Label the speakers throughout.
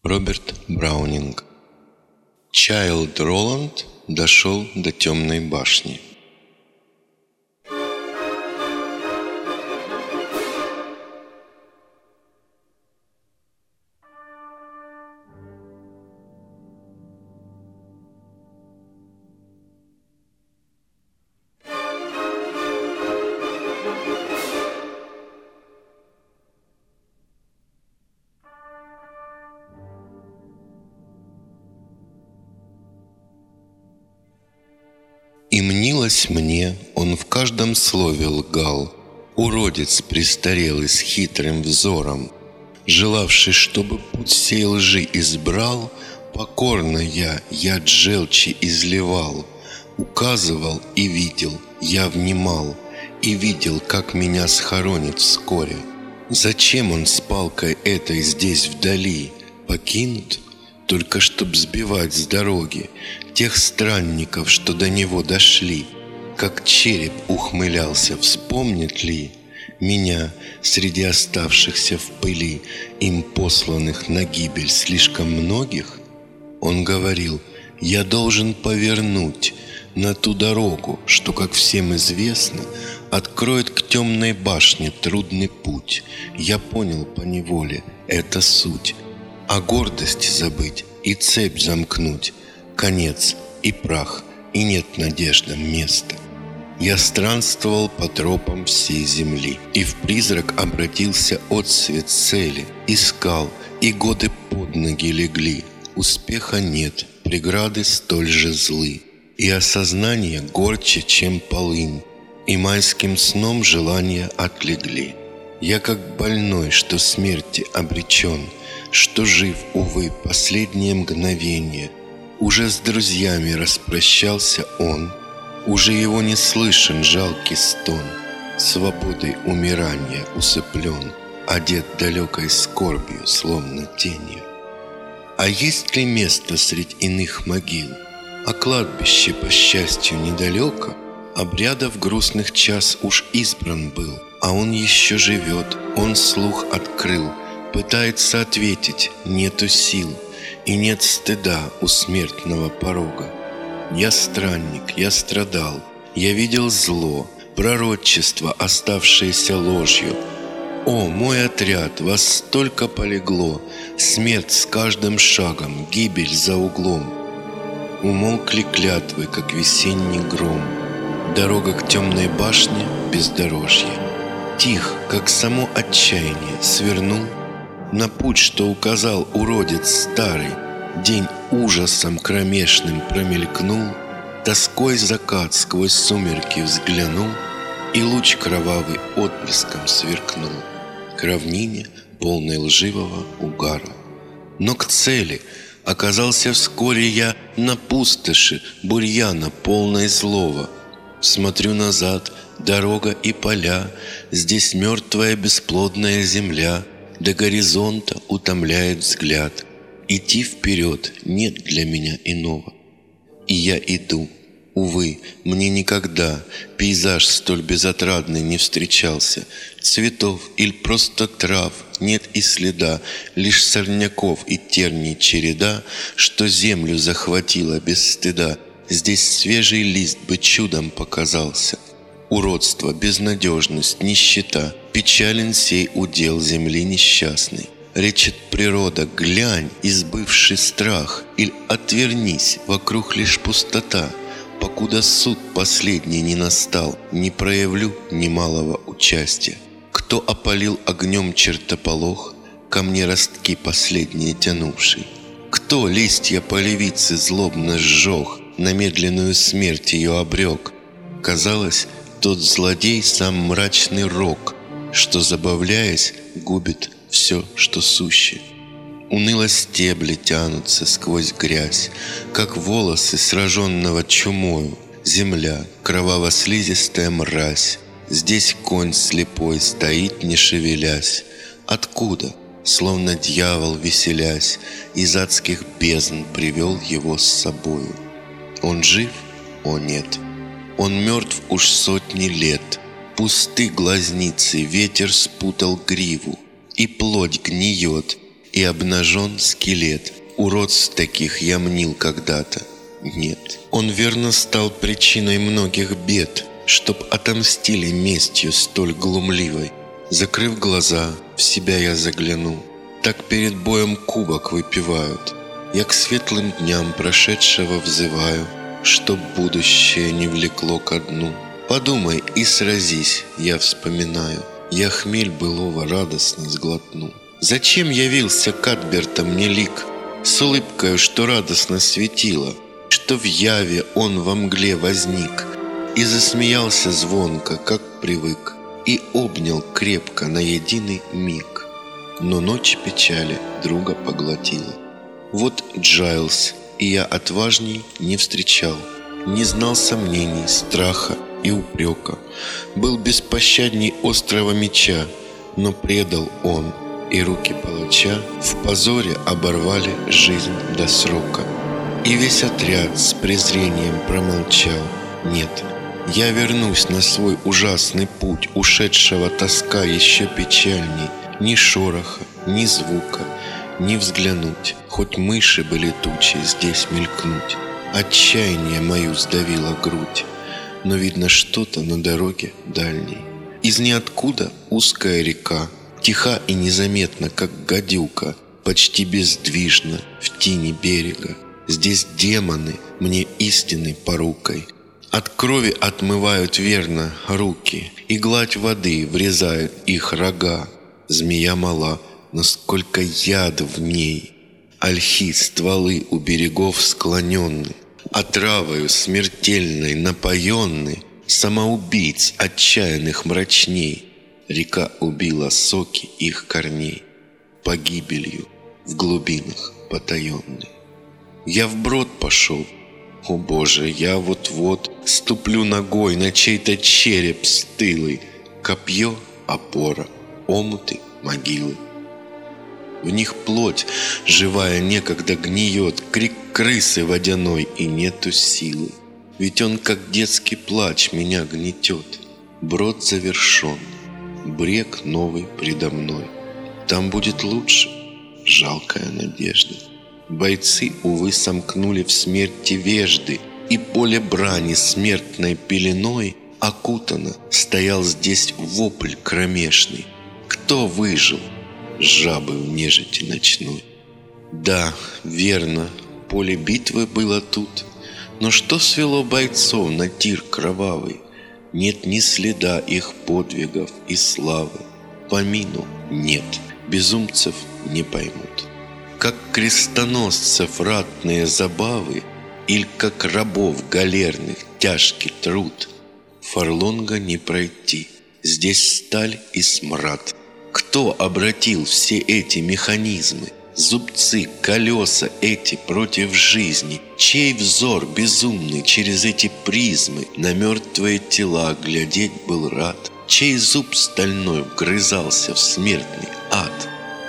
Speaker 1: Роберт Браунинг. Чайлд Роланд дошел до темной башни. И мнилось мне, он в каждом слове лгал, уродец престарелый с хитрым взором, желавший, чтобы путь сей лжи избрал, покорно я яд желчи изливал, указывал и видел, я внимал, и видел, как меня схоронит вскоре. Зачем он с палкой этой здесь вдали покинут? Только чтоб сбивать с дороги тех странников, что до него дошли. Как череп ухмылялся, вспомнит ли меня среди оставшихся в пыли, им посланных на гибель слишком многих? Он говорил: я должен повернуть на ту дорогу, что, как всем известно, откроет к темной башне трудный путь. Я понял поневоле, это суть. А гордость забыть и цепь замкнуть, конец и прах, и нет надеждам места. Я странствовал по тропам всей земли, и в призрак обратился отсвет цели. Искал, и годы под ноги легли. Успеха нет, преграды столь же злы, и осознание горче, чем полынь, и майским сном желания отлегли. Я как больной, что смерти обречен, что жив, увы, последнее мгновение. Уже с друзьями распрощался он, уже его не слышен жалкий стон. Свободой умирания усыплен, одет далекой скорбью, словно тенью. А есть ли место средь иных могил? А кладбище, по счастью, недалеко. Обрядов грустных час уж избран был, а он еще живет, он слух открыл, пытается ответить, нету сил, и нет стыда у смертного порога. Я странник, я страдал, я видел зло, пророчество, оставшееся ложью. О, мой отряд, вас столько полегло, смерть с каждым шагом, гибель за углом. Умолкли клятвы, как весенний гром, дорога к темной башне бездорожье. Тих, как само отчаяние, свернул на путь, что указал уродец старый. День ужасом кромешным промелькнул, тоской закат сквозь сумерки взглянул, и луч кровавый отблеском сверкнул к равнине, полной лживого угара. Но к цели оказался вскоре я на пустоши бурьяна, полной злого. Смотрю назад, дорога и поля, здесь мертвая бесплодная земля. До горизонта утомляет взгляд. Идти вперед нет для меня иного. И я иду. Увы, мне никогда пейзаж столь безотрадный не встречался. Цветов или просто трав нет и следа, лишь сорняков и терний череда, что землю захватила без стыда. Здесь свежий лист бы чудом показался. Уродство, безнадежность, нищета, печален сей удел земли несчастной. Речет природа: глянь, избывший страх, или отвернись, вокруг лишь пустота. Покуда суд последний не настал, не проявлю немалого участия. Кто опалил огнем чертополох, ко мне ростки последние тянувший? Кто листья полевицы злобно сжег, на медленную смерть ее обрек? Казалось, тот злодей сам мрачный рок, что, забавляясь, губит все, что суще. Уныло стебли тянутся сквозь грязь, как волосы сраженного чумою. Земля, кроваво-слизистая мразь, здесь конь слепой стоит, не шевелясь. Откуда, словно дьявол веселясь, из адских бездн привел его с собою? Он жив? О нет! Он мертв уж сотни лет. Пусты глазницы, ветер спутал гриву, и плоть гниет, и обнажен скелет. Уродств таких я мнил когда-то. Нет, он верно стал причиной многих бед, чтоб отомстили местью столь глумливой. Закрыв глаза, в себя я загляну. Так перед боем кубок выпивают. Я к светлым дням прошедшего взываю, чтоб будущее не влекло ко дну. Подумай и сразись, я вспоминаю, я хмель былого радостно сглотну. Зачем явился Кадберта мне лик, с улыбкою, что радостно светило, что в яве он во мгле возник, и засмеялся звонко, как привык, и обнял крепко на единый миг. Но ночь печали друга поглотила. Вот Джайлс, и я отважней не встречал, не знал сомнений, страха и упрека, был беспощадней острого меча, но предал он, и руки палача в позоре оборвали жизнь до срока. И весь отряд с презрением промолчал. Нет, я вернусь на свой ужасный путь, ушедшего тоска еще печальней. Ни шороха, ни звука, ни взглянуть, хоть мыши бы летучие здесь мелькнуть. Отчаяние мою сдавило грудь, но видно что-то на дороге дальней. Из ниоткуда узкая река, тиха и незаметна, как гадюка, почти бездвижна в тени берега. Здесь демоны мне истинной порукой. От крови отмывают верно руки, и гладь воды врезают их рога. Змея мала, но сколько яда в ней. Ольхи стволы у берегов склоненны, отравою смертельной напоенны, самоубийц отчаянных мрачней. Река убила соки их корней, погибелью в глубинах потаенной. Я вброд пошел, о Боже, я вот-вот ступлю ногой на чей-то череп стылый. Копье — опора, омуты — могилы. В них плоть живая некогда гниет, крик крысы водяной, и нету силы. Ведь он, как детский плач, меня гнетет. Брод завершен, брег новый предо мной. Там будет лучше, жалкая надежда. Бойцы, увы, сомкнули в смерти вежды, и поле брани смертной пеленой окутано, стоял здесь вопль кромешный. Кто выжил? Жабы в нежити ночной. Да, верно, поле битвы было тут, но что свело бойцов на тир кровавый? Нет ни следа их подвигов и славы. Помину нет, безумцев не поймут. Как крестоносцев ратные забавы, или как рабов галерных тяжкий труд. Фарлонга не пройти, здесь сталь и смрад. Кто обратил все эти механизмы, зубцы, колеса эти против жизни? Чей взор безумный через эти призмы на мертвые тела глядеть был рад? Чей зуб стальной вгрызался в смертный ад?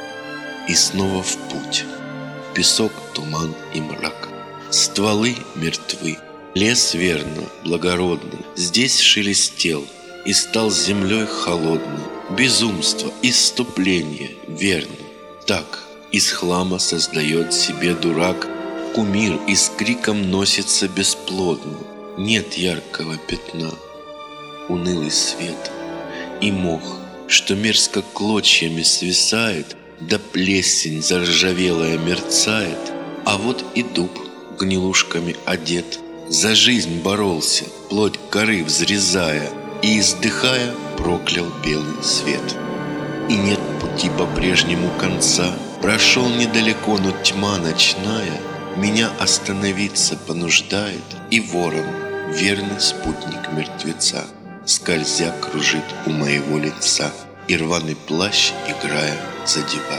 Speaker 1: И снова в путь. Песок, туман и мрак. Стволы мертвы. Лес верно, благородный, здесь шелестел и стал землей холодной. Безумство, исступление, верно. Так из хлама создает себе дурак кумир и с криком носится бесплодно. Нет яркого пятна, унылый свет и мох, что мерзко клочьями свисает, да плесень заржавелая мерцает. А вот и дуб гнилушками одет, за жизнь боролся, плоть коры взрезая, и, издыхая, проклял белый свет. И нет пути по-прежнему конца, прошел недалеко, но тьма ночная меня остановиться понуждает, и ворон, верный спутник мертвеца, скользя кружит у моего лица, и рваный плащ, играя, задевает.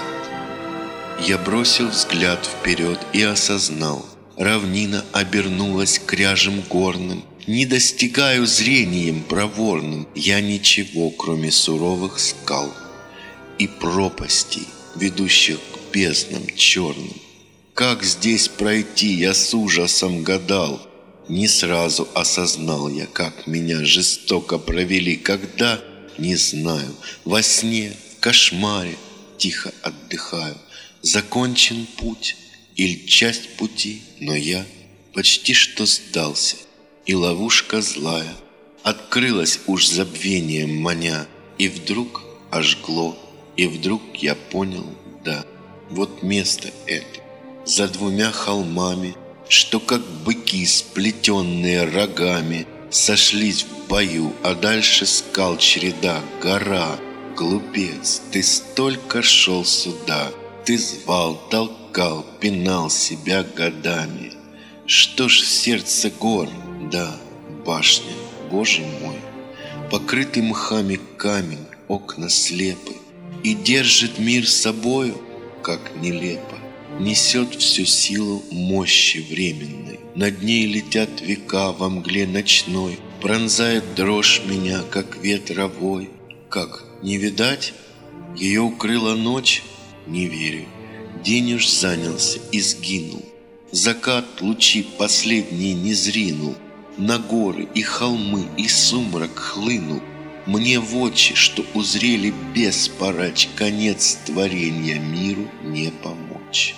Speaker 1: Я бросил взгляд вперед и осознал, равнина обернулась кряжем горным. Не достигаю зрением проворным я ничего, кроме суровых скал и пропастей, ведущих к безднам черным. Как здесь пройти, я с ужасом гадал. Не сразу осознал я, как меня жестоко провели, когда, не знаю, во сне, в кошмаре тихо отдыхаю. Закончен путь или часть пути, но я почти что сдался, и ловушка злая открылась уж забвением маня, и вдруг ожгло, и вдруг я понял, да, вот место это, за двумя холмами, что как быки, сплетенные рогами, сошлись в бою, а дальше скал череда, гора. Глупец, ты столько шел сюда, ты звал, толкал, пинал себя годами. Что ж в сердце гор, да, башня, Боже мой, покрытый мхами камень, окна слепы, и держит мир собою, как нелепо, несет всю силу мощи временной. Над ней летят века во мгле ночной, пронзает дрожь меня, как ветровой. Как, не видать? Ее укрыла ночь? Не верю. День уж занялся и сгинул. Закат лучи последние не зринул. На горы и холмы и сумрак хлынул. Мне в очи, что узрели без порач, конец творения миру не помочь.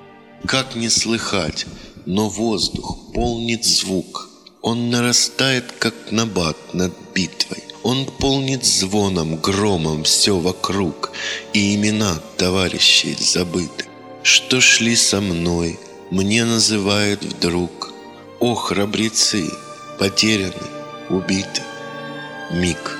Speaker 1: Как не слыхать, но воздух полнит звук. Он нарастает, как набат над битвой. Он полнит звоном, громом все вокруг, и имена товарищей забыты, что шли со мной, мне называют вдруг. О, храбрецы, потеряны, убиты. Миг,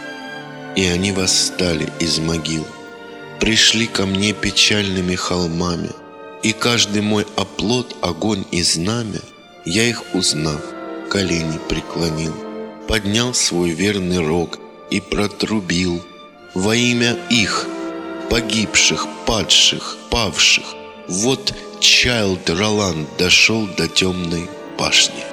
Speaker 1: и они восстали из могил, пришли ко мне печальными холмами, и каждый мой оплот, огонь и знамя, я их, узнав, колени преклонил, поднял свой верный рог и протрубил во имя их, погибших, падших, павших. Вот Чайлд Роланд дошел до темной башни.